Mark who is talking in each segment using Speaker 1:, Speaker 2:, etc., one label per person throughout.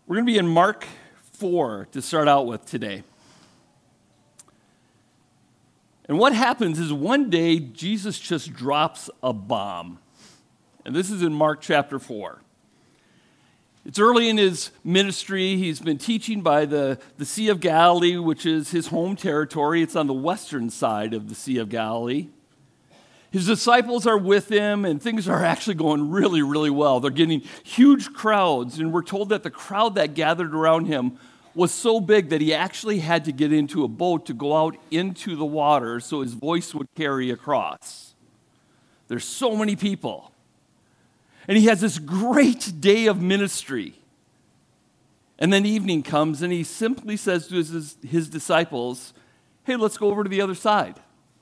Speaker 1: We're going to be in Mark 4 to start out with today. And what happens is one day Jesus just drops a bomb. And this is in Mark chapter 4. It's early in his ministry. He's been teaching by the Sea of Galilee, which is his home territory. It's on the western side of the Sea of Galilee. His disciples are with him, and things are actually going really, really well. They're getting huge crowds, and we're told that the crowd that gathered around him was so big that he actually had to get into a boat to go out into the water so his voice would carry across. There's so many people. And he has this great day of ministry. And then evening comes, and he simply says to his disciples, "Hey, let's go over to the other side."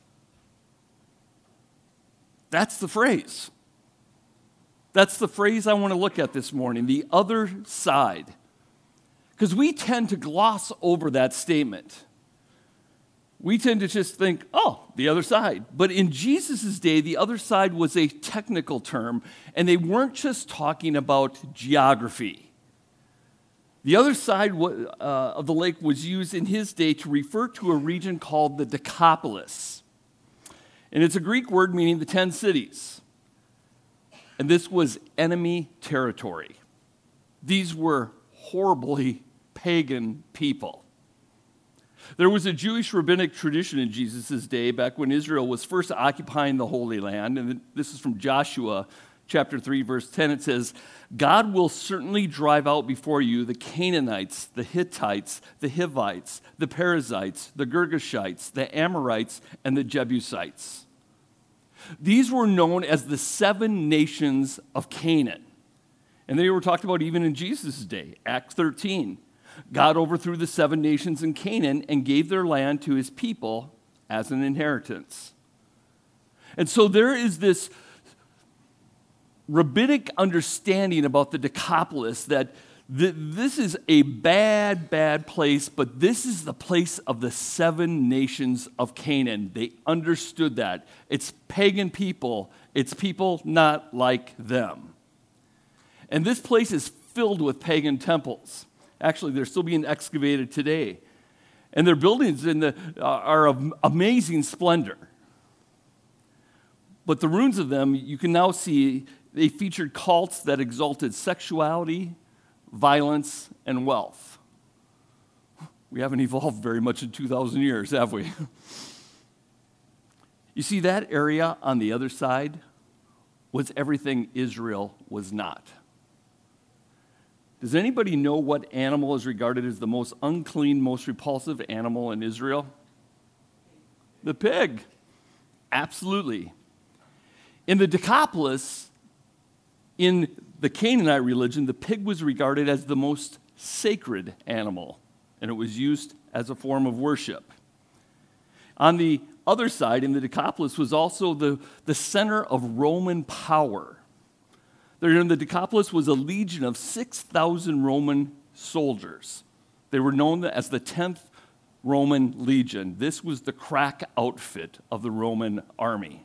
Speaker 1: That's the phrase. That's the phrase I want to look at this morning, the other side. Because we tend to gloss over that statement. We tend to just think, oh, the other side. But in Jesus' day, the other side was a technical term, and they weren't just talking about geography. The other side of the lake was used in his day to refer to a region called the Decapolis. And it's a Greek word meaning the 10 cities. And this was enemy territory. These were horribly pagan people. There was a Jewish rabbinic tradition in Jesus' day back when Israel was first occupying the Holy Land. And this is from Joshua chapter 3, verse 10. It says, "God will certainly drive out before you the Canaanites, the Hittites, the Hivites, the Perizzites, the Girgashites, the Amorites, and the Jebusites." These were known as the 7 nations of Canaan. And they were talked about even in Jesus' day, Acts 13. God overthrew the 7 nations in Canaan and gave their land to his people as an inheritance. And so there is this rabbinic understanding about the Decapolis that this is a bad, bad place, but this is the place of the 7 nations of Canaan. They understood that. It's pagan people. It's people not like them. And this place is filled with pagan temples. Actually, they're still being excavated today. And their buildings are of amazing splendor. But the ruins of them, you can now see, they featured cults that exalted sexuality, violence, and wealth. We haven't evolved very much in 2,000 years, have we? You see, that area on the other side was everything Israel was not. Does anybody know what animal is regarded as the most unclean, most repulsive animal in Israel? The pig. Absolutely. In the Decapolis, in the Canaanite religion, the pig was regarded as the most sacred animal, and it was used as a form of worship. On the other side, in the Decapolis, was also the center of Roman power. There in the Decapolis was a legion of 6,000 Roman soldiers. They were known as the 10th Roman Legion. This was the crack outfit of the Roman army.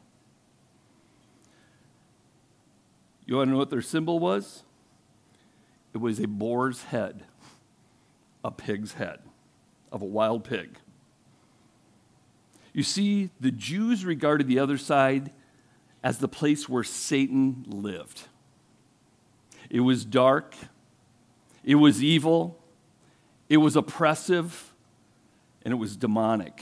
Speaker 1: You want to know what their symbol was? It was a boar's head, a pig's head, of a wild pig. You see, the Jews regarded the other side as the place where Satan lived. It was dark, it was evil, it was oppressive, and it was demonic.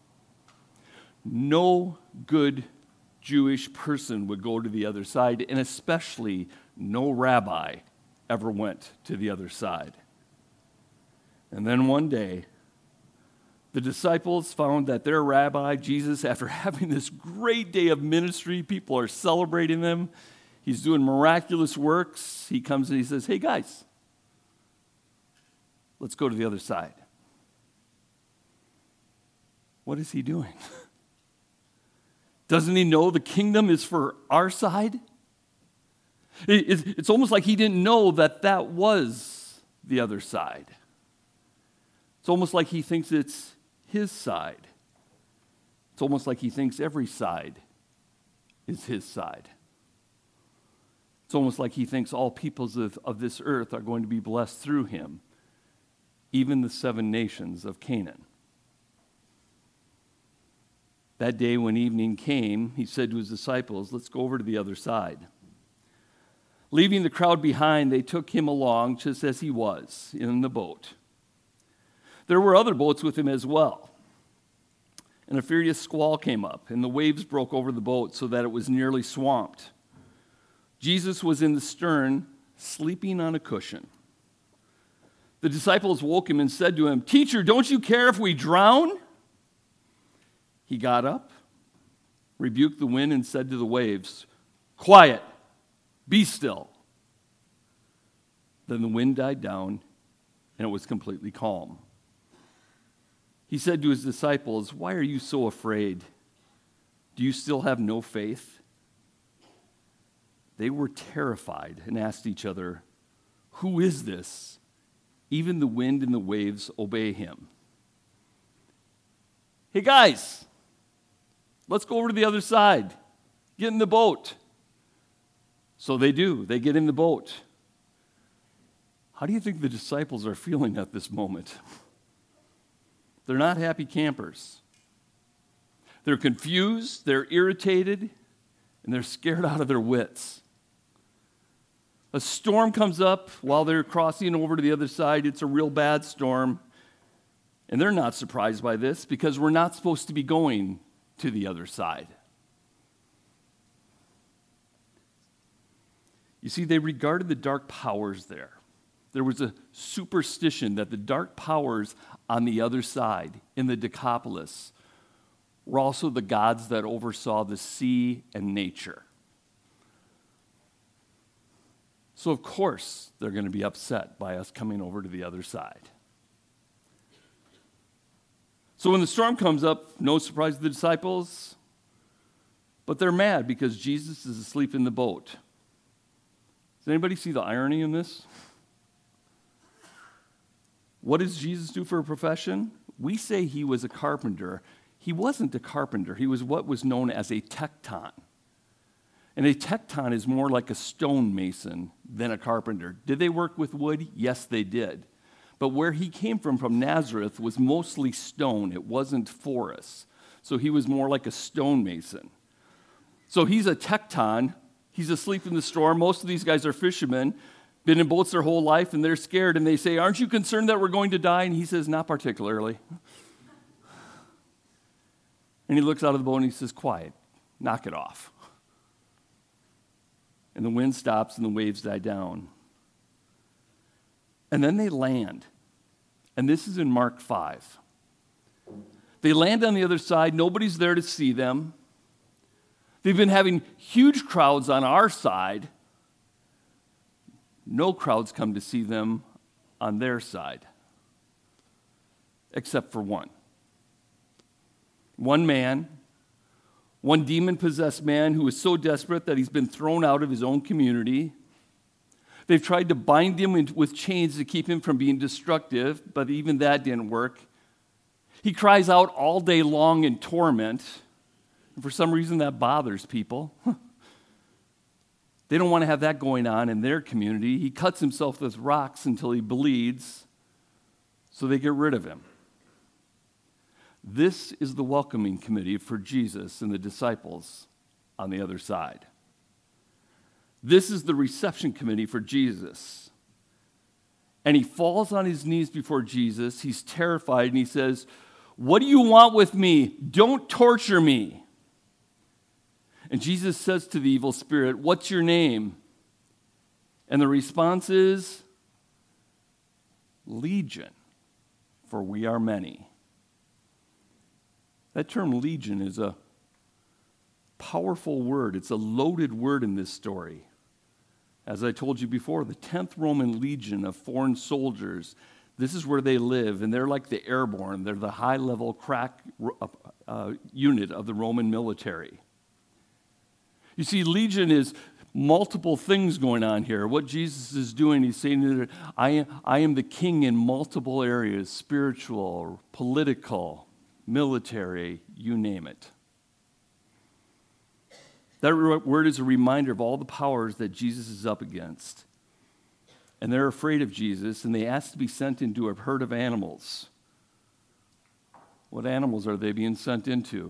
Speaker 1: No good Jewish person would go to the other side, and especially no rabbi ever went to the other side. And then one day, the disciples found that their rabbi, Jesus, after having this great day of ministry, people are celebrating them, he's doing miraculous works, he comes and he says, "Hey guys, let's go to the other side." What is he doing? Doesn't he know the kingdom is for our side? It's almost like he didn't know that that was the other side. It's almost like he thinks it's his side. It's almost like he thinks every side is his side. It's almost like he thinks all peoples of this earth are going to be blessed through him, even the 7 nations of Canaan. That day when evening came, he said to his disciples, let's go over to the other side. Leaving the crowd behind, they took him along just as he was in the boat. There were other boats with him as well. And a furious squall came up, and the waves broke over the boat so that it was nearly swamped. Jesus was in the stern, sleeping on a cushion. The disciples woke him and said to him, Teacher, don't you care if we drown? He got up, rebuked the wind, and said to the waves, Quiet, be still. Then the wind died down, and it was completely calm. He said to his disciples, Why are you so afraid? Do you still have no faith? They were terrified and asked each other, Who is this? Even the wind and the waves obey him. Hey guys, let's go over to the other side. Get in the boat. So they do. They get in the boat. How do you think the disciples are feeling at this moment? They're not happy campers. They're confused, they're irritated, and they're scared out of their wits. A storm comes up while they're crossing over to the other side. It's a real bad storm. And they're not surprised by this because we're not supposed to be going to the other side. You see, they regarded the dark powers there. There was a superstition that the dark powers on the other side, in the Decapolis, were also the gods that oversaw the sea and nature. So, of course, they're going to be upset by us coming over to the other side. So when the storm comes up, no surprise to the disciples, but they're mad because Jesus is asleep in the boat. Does anybody see the irony in this? What does Jesus do for a profession? We say he was a carpenter. He wasn't a carpenter. He was what was known as a tekton. And a tekton is more like a stonemason than a carpenter. Did they work with wood? Yes, they did. But where he came from Nazareth, was mostly stone. It wasn't forest. So he was more like a stonemason. So he's a tekton. He's asleep in the storm. Most of these guys are fishermen, been in boats their whole life, and they're scared. And they say, aren't you concerned that we're going to die? And he says, not particularly. And he looks out of the boat and he says, quiet, knock it off. And the wind stops and the waves die down. And then they land. And this is in Mark 5. They land on the other side. Nobody's there to see them. They've been having huge crowds on our side. No crowds come to see them on their side, except for one. One man, one demon-possessed man who is so desperate that he's been thrown out of his own community. They've tried to bind him with chains to keep him from being destructive, but even that didn't work. He cries out all day long in torment, and for some reason that bothers people. They don't want to have that going on in their community. He cuts himself with rocks until he bleeds, so they get rid of him. This is the welcoming committee for Jesus and the disciples on the other side. This is the reception committee for Jesus. And he falls on his knees before Jesus. He's terrified, and he says, "What do you want with me? Don't torture me." And Jesus says to the evil spirit, "What's your name?" And the response is, "Legion, for we are many." That term legion is a powerful word. It's a loaded word in this story. As I told you before, the 10th Roman Legion of foreign soldiers, this is where they live, and they're like the airborne. They're the high-level crack unit of the Roman military. You see, legion is multiple things going on here. What Jesus is doing, he's saying that I am the king in multiple areas, spiritual, political, military, you name it. That word is a reminder of all the powers that Jesus is up against. And they're afraid of Jesus, and they ask to be sent into a herd of animals. What animals are they being sent into?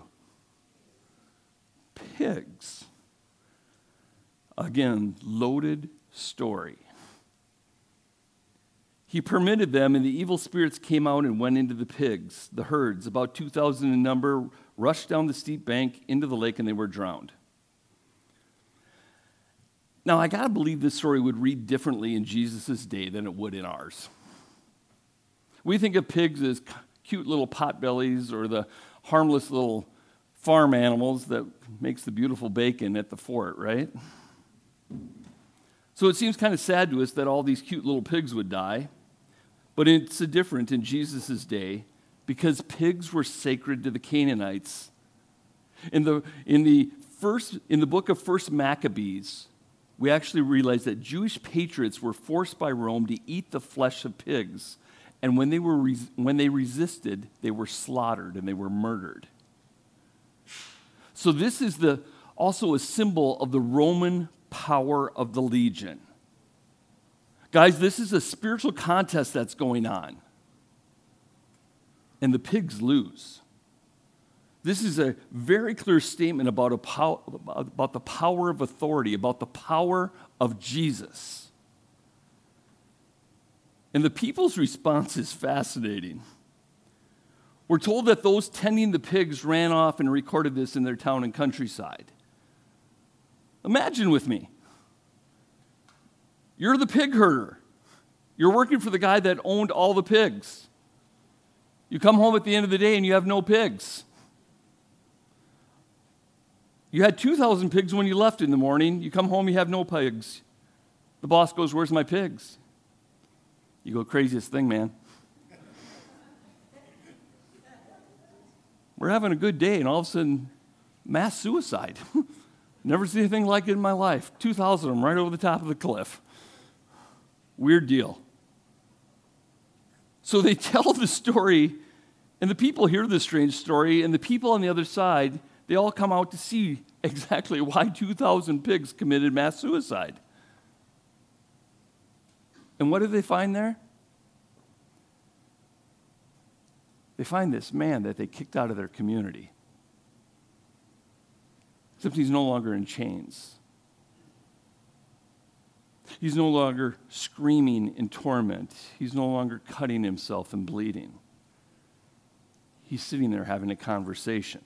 Speaker 1: Pigs. Again, loaded story. He permitted them, and the evil spirits came out and went into the pigs, the herds, about 2,000 in number, rushed down the steep bank into the lake, and they were drowned. Now, I got to believe this story would read differently in Jesus' day than it would in ours. We think of pigs as cute little potbellies or the harmless little farm animals that makes the beautiful bacon at the fort, right? So it seems kind of sad to us that all these cute little pigs would die, but it's different in Jesus' day because pigs were sacred to the Canaanites. In the book of 1 Maccabees, we actually realize that Jewish patriots were forced by Rome to eat the flesh of pigs, and when they resisted, they were slaughtered and they were murdered. So this is also a symbol of the Roman power of the legion. Guys, this is a spiritual contest that's going on, and the pigs lose. This is a very clear statement about the power of authority, about the power of Jesus. And the people's response is fascinating. We're told that those tending the pigs ran off and recorded this in their town and countryside. Imagine with me. You're the pig herder. You're working for the guy that owned all the pigs. You come home at the end of the day and you have no pigs. You had 2,000 pigs when you left in the morning. You come home, you have no pigs. The boss goes, "Where's my pigs?" You go, "Craziest thing, man. We're having a good day, and all of a sudden, mass suicide. Never seen anything like it in my life. 2,000 of them right over the top of the cliff. Weird deal." So they tell the story, and the people hear this strange story, and the people on the other side, they all come out to see exactly why 2,000 pigs committed mass suicide. And what do they find there? They find this man that they kicked out of their community. Except he's no longer in chains. He's no longer screaming in torment. He's no longer cutting himself and bleeding. He's sitting there having a conversation.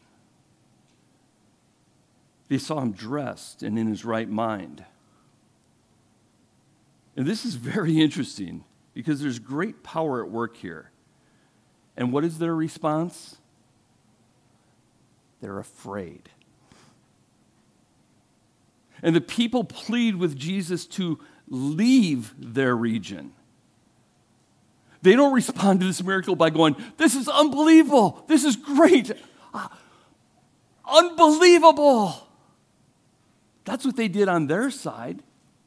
Speaker 1: They saw him dressed and in his right mind. And this is very interesting because there's great power at work here. And what is their response? They're afraid. And the people plead with Jesus to leave their region. They don't respond to this miracle by going, "This is unbelievable. This is great. Unbelievable." That's what they did on their side.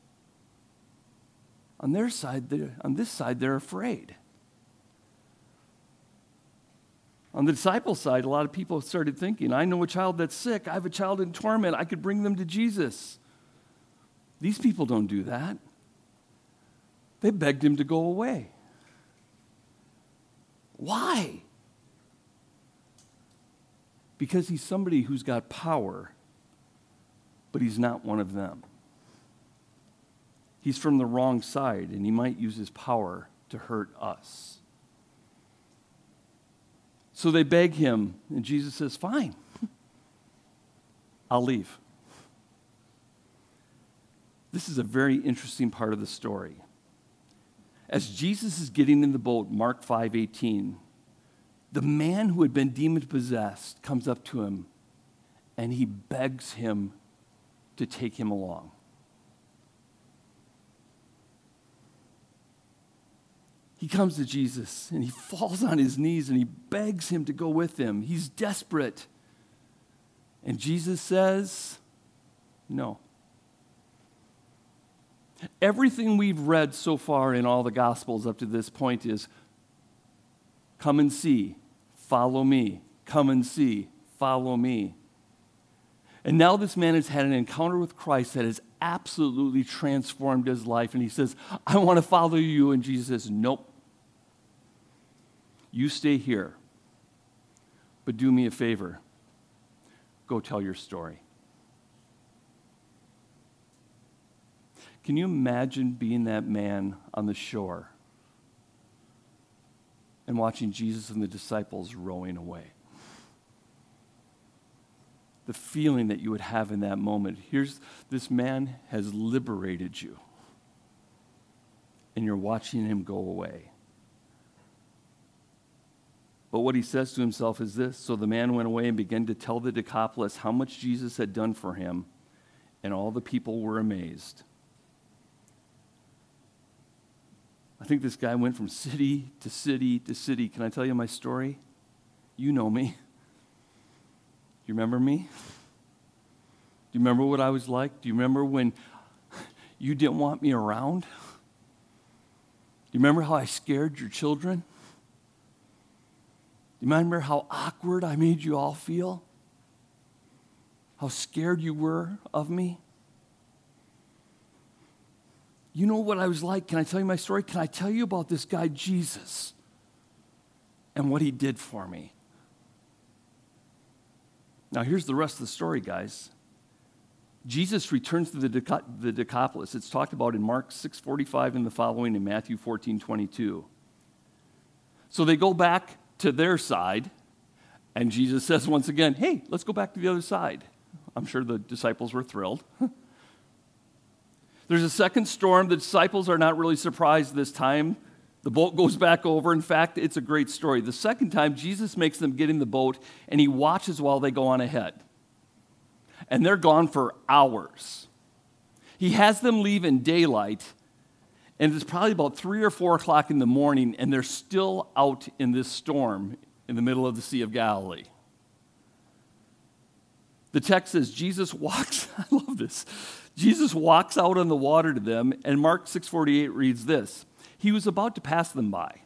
Speaker 1: On this side, they're afraid. On the disciples' side, a lot of people started thinking, "I know a child that's sick. I have a child in torment. I could bring them to Jesus." These people don't do that. They begged him to go away. Why? Because he's somebody who's got power, but he's not one of them. He's from the wrong side, and he might use his power to hurt us. So they beg him, and Jesus says, "Fine, I'll leave." This is a very interesting part of the story. As Jesus is getting in the boat, Mark 5:18, the man who had been demon-possessed comes up to him, and he begs him to take him along. He comes to Jesus, and he falls on his knees, and he begs him to go with him. He's desperate. And Jesus says, "No." Everything we've read so far in all the Gospels up to this point is, "Come and see, follow me. Come and see, follow me." And now this man has had an encounter with Christ that has absolutely transformed his life. And he says, I want to follow you. And Jesus says, nope. You stay here. But do me a favor. Go tell your story. Can you imagine being that man on the shore and watching Jesus and the disciples rowing away? The feeling that you would have in that moment. Here's this man has liberated you, and you're watching him go away. But what he says to himself is this: so the man went away and began to tell the Decapolis how much Jesus had done for him, and all the people were amazed. I think this guy went from city to city to city. Can I tell you my story? You know me. Do you remember me? Do you remember what I was like? Do you remember when you didn't want me around? Do you remember how I scared your children? Do you remember how awkward I made you all feel? How scared you were of me? You know what I was like. Can I tell you my story? Can I tell you about this guy, Jesus, and what he did for me? Now, here's the rest of the story, guys. Jesus returns to the Decapolis. It's talked about in Mark 6:45 and the following, in Matthew 14:22. So they go back to their side, and Jesus says once again, hey, let's go back to the other side. I'm sure the disciples were thrilled. There's a second storm. The disciples are not really surprised this time. The boat goes back over. In fact, it's a great story. The second time, Jesus makes them get in the boat, and he watches while they go on ahead. And they're gone for hours. He has them leave in daylight, and it's probably about 3 or 4 o'clock in the morning, and they're still out in this storm in the middle of the Sea of Galilee. The text says Jesus walks, I love this. Jesus walks out on the water to them, and Mark 6:48 reads this: he was about to pass them by.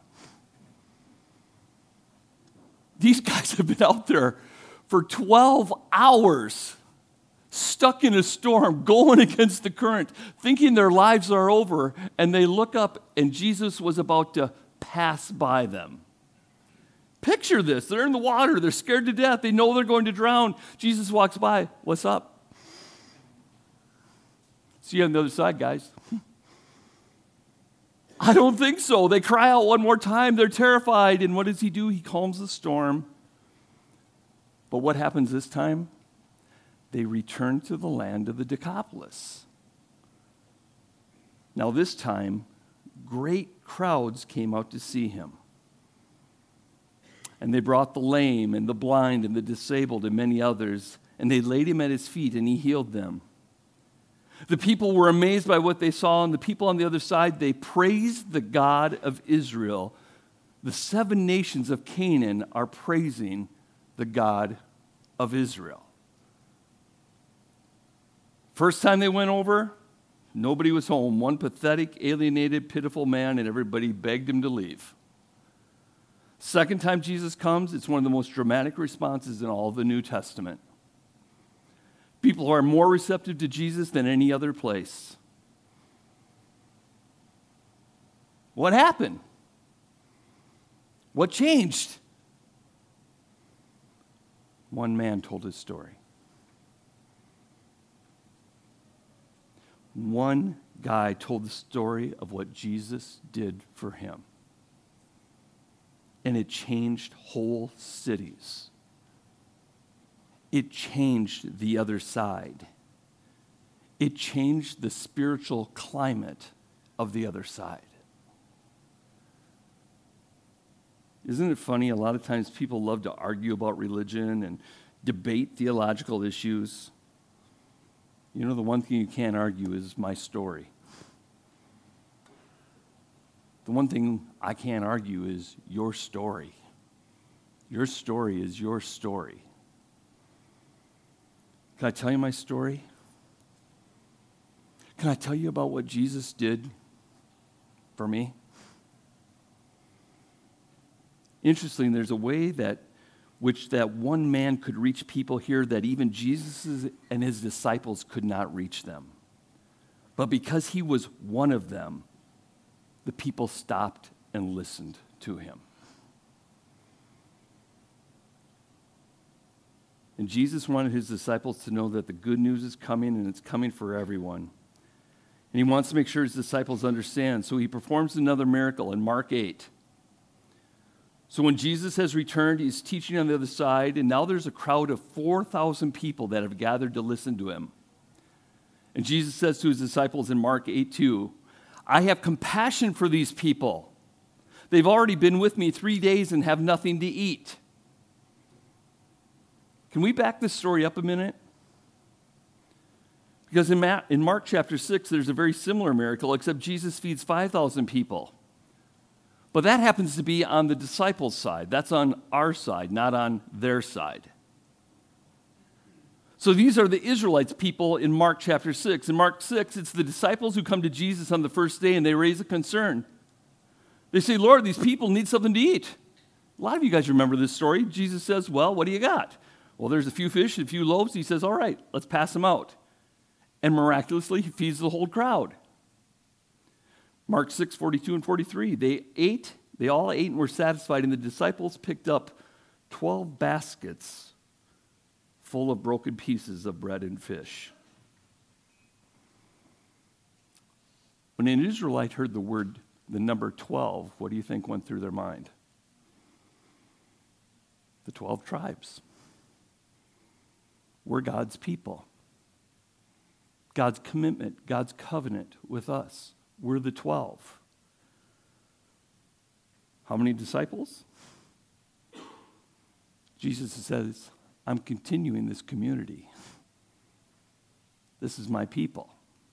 Speaker 1: These guys have been out there for 12 hours, stuck in a storm, going against the current, thinking their lives are over, and they look up, and Jesus was about to pass by them. Picture this. They're in the water. They're scared to death. They know they're going to drown. Jesus walks by. What's up? See you on the other side, guys. I don't think so. They cry out one more time. They're terrified. And what does he do? He calms the storm. But what happens this time? They return to the land of the Decapolis. Now this time, great crowds came out to see him. And they brought the lame and the blind and the disabled and many others, and they laid him at his feet, and he healed them. The people were amazed by what they saw, and the people on the other side, they praised the God of Israel. The 7 nations of Canaan are praising the God of Israel. First time they went over, nobody was home. One pathetic, alienated, pitiful man, and everybody begged him to leave. Second time Jesus comes, it's one of the most dramatic responses in all of the New Testament. People are more receptive to Jesus than any other place. What happened? What changed? One man told his story. One guy told the story of what Jesus did for him. And it changed whole cities. It changed the other side. It changed the spiritual climate of the other side. Isn't it funny? A lot of times people love to argue about religion and debate theological issues. You know, the one thing you can't argue is my story. The one thing I can't argue is your story. Your story is your story. Can I tell you my story? Can I tell you about what Jesus did for me? Interesting, there's a way that which that one man could reach people here that even Jesus and his disciples could not reach them. But because he was one of them, the people stopped and listened to him. And Jesus wanted his disciples to know that the good news is coming, and it's coming for everyone. And he wants to make sure his disciples understand. So he performs another miracle in Mark 8. So when Jesus has returned, he's teaching on the other side, and now there's a crowd of 4,000 people that have gathered to listen to him. And Jesus says to his disciples in Mark 8:2, I have compassion for these people. They've already been with me 3 days and have nothing to eat. Can we back this story up a minute? Because in Mark chapter 6, there's a very similar miracle, except Jesus feeds 5,000 people. But that happens to be on the disciples' side. That's on our side, not on their side. So these are the Israelites people in Mark chapter 6. In Mark 6, it's the disciples who come to Jesus on the first day and they raise a concern. They say, Lord, these people need something to eat. A lot of you guys remember this story. Jesus says, well, what do you got? Well, there's a few fish and a few loaves. He says, all right, let's pass them out. And miraculously, he feeds the whole crowd. Mark 6, 42 and 43. They all ate and were satisfied, and the disciples picked up 12 baskets full of broken pieces of bread and fish. When an Israelite heard the number 12, what do you think went through their mind? The 12 tribes. We're God's people. God's commitment, God's covenant with us. We're the 12. How many disciples? Jesus says, I'm continuing this community. This is my people.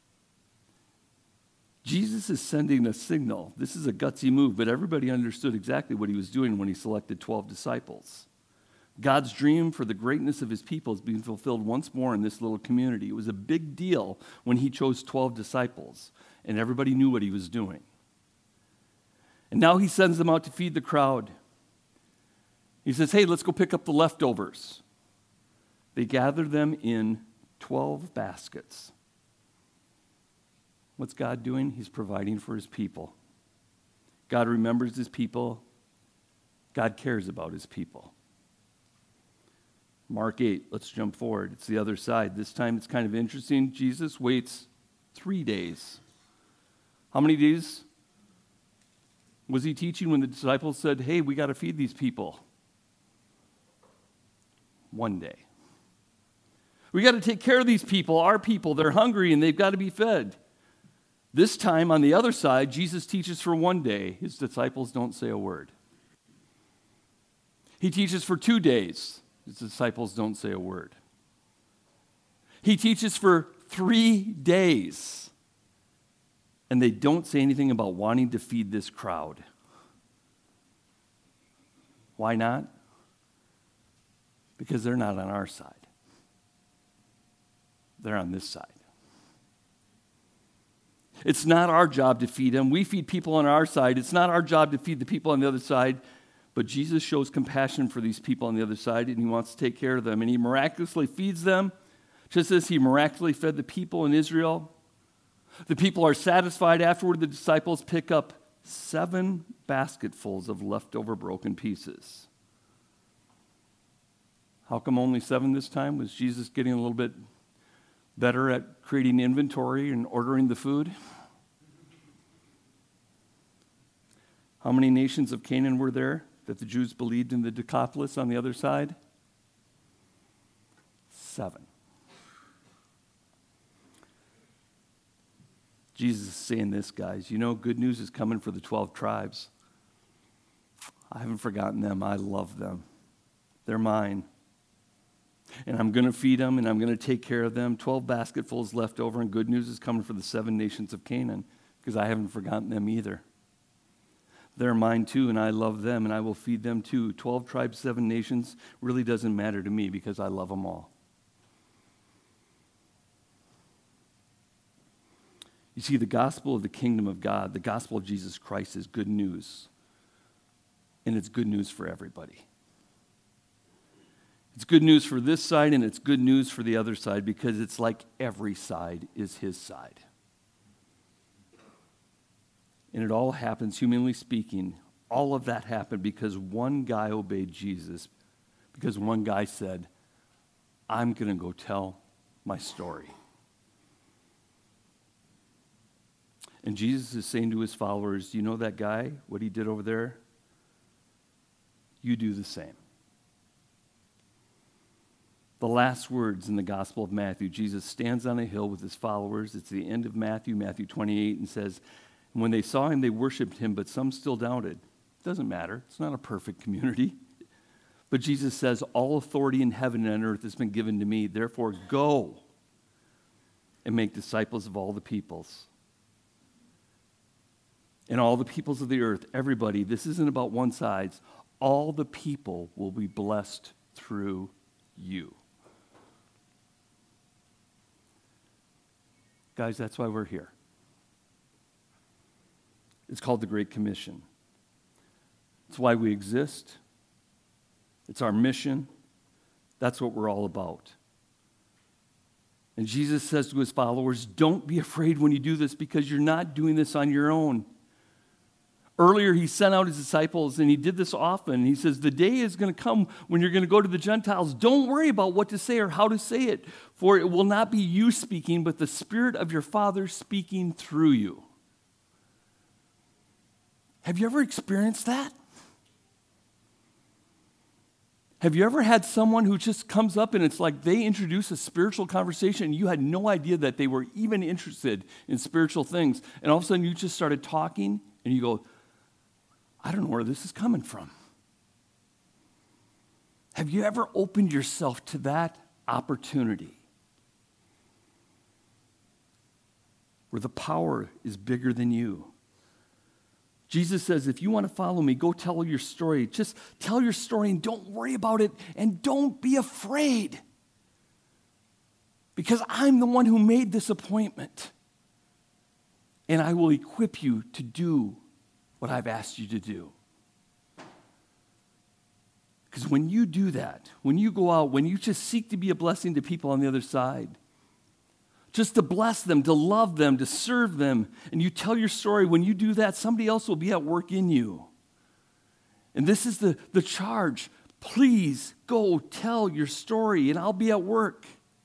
Speaker 1: Jesus is sending a signal. This is a gutsy move, but everybody understood exactly what he was doing when he selected 12 disciples. God's dream for the greatness of his people is being fulfilled once more in this little community. It was a big deal when he chose 12 disciples, and everybody knew what he was doing. And now he sends them out to feed the crowd. He says, hey, let's go pick up the leftovers. They gather them in 12 baskets. What's God doing? He's providing for his people. God remembers his people. God cares about his people. Mark 8, let's jump forward. It's the other side. This time it's kind of interesting. Jesus waits 3 days. How many days was he teaching when the disciples said, hey, we got to feed these people? 1 day. We got to take care of these people, our people. They're hungry and they've got to be fed. This time, on the other side, Jesus teaches for 1 day. His disciples don't say a word. He teaches for 2 days. His disciples don't say a word. He teaches for 3 days. And they don't say anything about wanting to feed this crowd. Why not? Because they're not on our side. They're on this side. It's not our job to feed them. We feed people on our side. It's not our job to feed the people on the other side. But Jesus shows compassion for these people on the other side, and he wants to take care of them. And he miraculously feeds them, just as he miraculously fed the people in Israel. The people are satisfied. Afterward, the disciples pick up 7 basketfuls of leftover broken pieces. How come only 7 this time? Was Jesus getting a little bit better at creating inventory and ordering the food? How many nations of Canaan were there that the Jews believed in the Decapolis on the other side? 7. Jesus is saying this, guys. You know, good news is coming for the 12 tribes. I haven't forgotten them. I love them. They're mine. And I'm going to feed them, and I'm going to take care of them. 12 basketfuls left over, and good news is coming for the 7 nations of Canaan, because I haven't forgotten them either. They're mine too, and I love them, and I will feed them too. 12 tribes, 7 nations really doesn't matter to me because I love them all. You see, the gospel of the kingdom of God, the gospel of Jesus Christ is good news, and it's good news for everybody. It's good news for this side, and it's good news for the other side, because it's like every side is his side. And it all happens, humanly speaking, all of that happened because one guy obeyed Jesus, because one guy said, I'm going to go tell my story. And Jesus is saying to his followers, you know that guy, what he did over there? You do the same. The last words in the Gospel of Matthew, Jesus stands on a hill with his followers. It's the end of Matthew 28, and says, and when they saw him, they worshiped him, but some still doubted. It doesn't matter. It's not a perfect community. But Jesus says, all authority in heaven and on earth has been given to me. Therefore, go and make disciples of all the peoples. And all the peoples of the earth, everybody, this isn't about one side. All the people will be blessed through you. Guys, that's why we're here. It's called the Great Commission. It's why we exist. It's our mission. That's what we're all about. And Jesus says to his followers, don't be afraid when you do this, because you're not doing this on your own. Earlier, he sent out his disciples, and he did this often. He says, the day is going to come when you're going to go to the Gentiles. Don't worry about what to say or how to say it, for it will not be you speaking, but the Spirit of your Father speaking through you. Have you ever experienced that? Have you ever had someone who just comes up and it's like they introduce a spiritual conversation and you had no idea that they were even interested in spiritual things, and all of a sudden you just started talking and you go, I don't know where this is coming from. Have you ever opened yourself to that opportunity where the power is bigger than you? Jesus says, if you want to follow me, go tell your story. Just tell your story and don't worry about it, and don't be afraid, because I'm the one who made this appointment, and I will equip you to do what I've asked you to do. Because when you do that, when you go out, when you just seek to be a blessing to people on the other side, just to bless them, to love them, to serve them, and you tell your story, when you do that, somebody else will be at work in you. And this is the charge. Please go tell your story, and I'll be at work.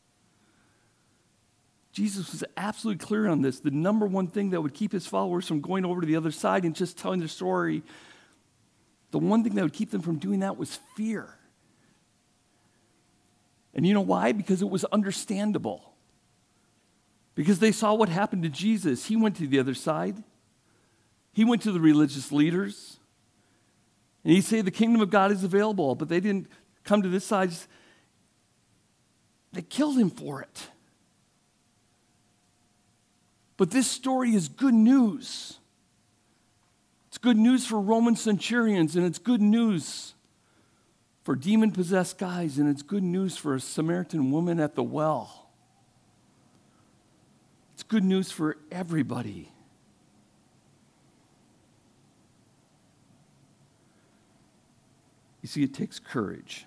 Speaker 1: Jesus was absolutely clear on this. The number one thing that would keep his followers from going over to the other side and just telling their story, the one thing that would keep them from doing that was fear. And you know why? Because it was understandable. Because they saw what happened to Jesus. He went to the other side. He went to the religious leaders. And he said the kingdom of God is available, but they didn't come to this side. They killed him for it. But this story is good news. It's good news for Roman centurions, and it's good news for demon-possessed guys, and it's good news for a Samaritan woman at the well. It's good news for everybody. You see, it takes courage.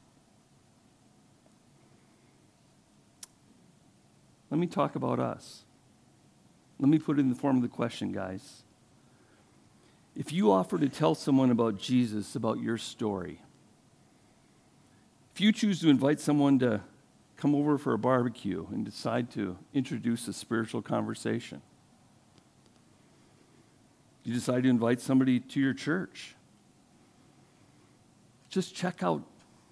Speaker 1: Let me talk about us. Let me put it in the form of the question, guys. If you offer to tell someone about Jesus, about your story, if you choose to invite someone to come over for a barbecue and decide to introduce a spiritual conversation, you decide to invite somebody to your church, just check out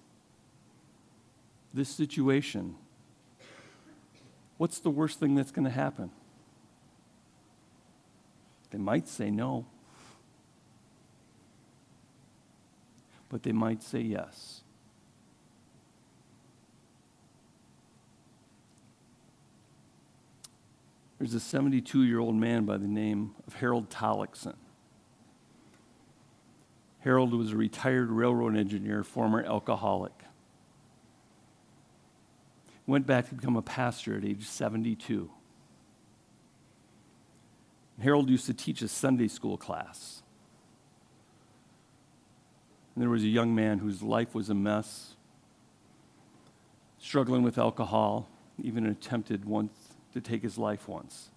Speaker 1: this situation. What's the worst thing that's going to happen? They might say no, but they might say yes. There's a 72-year-old man by the name of Harold Tollickson. Harold was a retired railroad engineer, former alcoholic. Went back to become a pastor at age 72. Harold used to teach a Sunday school class. And there was a young man whose life was a mess. struggling with alcohol, even attempted once to take his life once.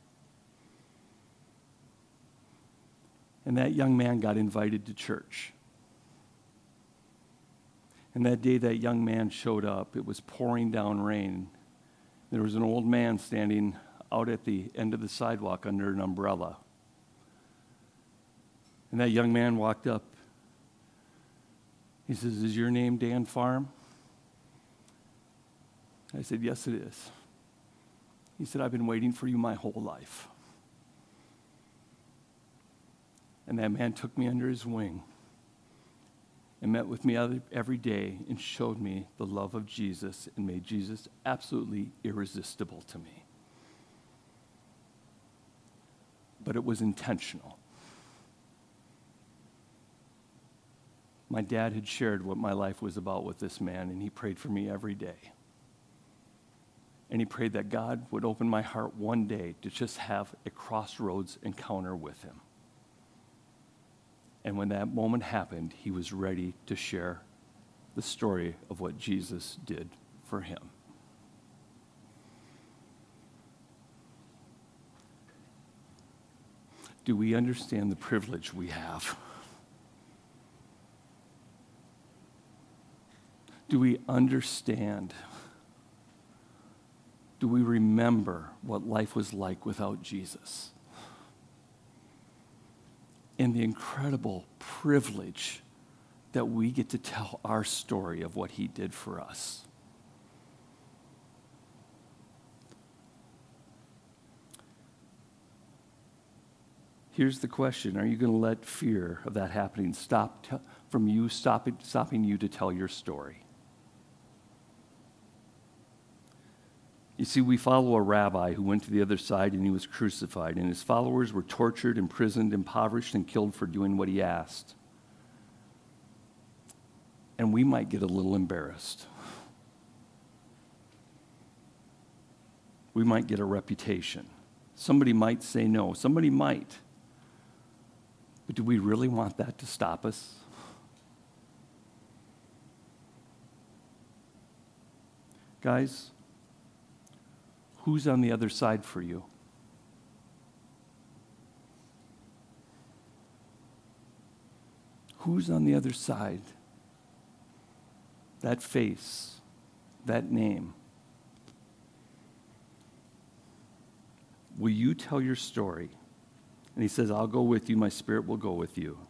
Speaker 1: And that young man got invited to church. And that day that young man showed up, it was pouring down rain. There was an old man standing out at the end of the sidewalk under an umbrella. And that young man walked up. He says, "Is your name Dan Farm?" I said, "Yes, it is." He said, "I've been waiting for you my whole life." And that man took me under his wing and met with me every day and showed me the love of Jesus and made Jesus absolutely irresistible to me. But it was intentional. My dad had shared what my life was about with this man, and he prayed for me every day. And he prayed that God would open my heart one day to just have a crossroads encounter with him. And when that moment happened, he was ready to share the story of what Jesus did for him. Do we understand the privilege we have? Do we understand? Do we remember what life was like without Jesus? And the incredible privilege that we get to tell our story of what he did for us. Here's the question: are you going to let fear of that happening stop from you stopping you to tell your story? You see, we follow a rabbi who went to the other side and he was crucified, and his followers were tortured, imprisoned, impoverished, and killed for doing what he asked. And we might get a little embarrassed. We might get a reputation. Somebody might say no. Somebody might. But do we really want that to stop us? Guys, who's on the other side for you? Who's on the other side? That face, that name. Will you tell your story? And he says, "I'll go with you, my spirit will go with you."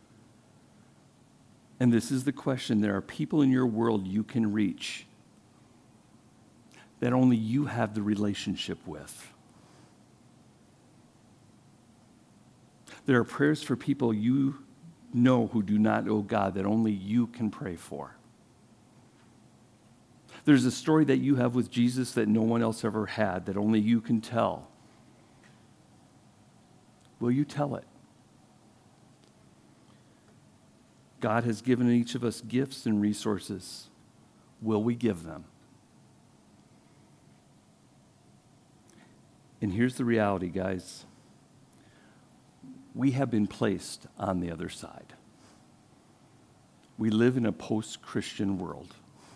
Speaker 1: And this is the question: there are people in your world you can reach that only you have the relationship with. There are prayers for people you know who do not know God that only you can pray for. There's a story that you have with Jesus that no one else ever had, that only you can tell. Will you tell it? God has given each of us gifts and resources. Will we give them? And here's the reality, guys. We have been placed on the other side. We live in a post-Christian world.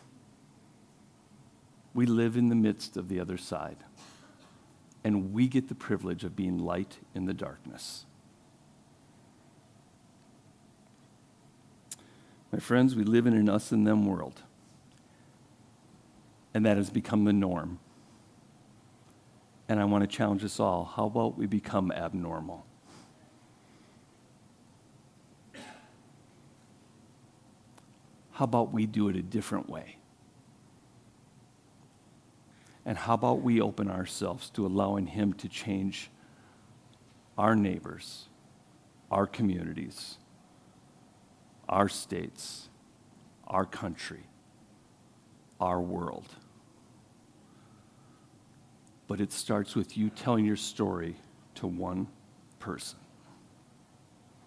Speaker 1: We live in the midst of the other side. And we get the privilege of being light in the darkness. My friends, we live in an us and them world. And that has become the norm. And I want to challenge us all. How about we become abnormal? How about we do it a different way? And how about we open ourselves to allowing him to change our neighbors, our communities, our states, our country, our world? But it starts with you telling your story to one person.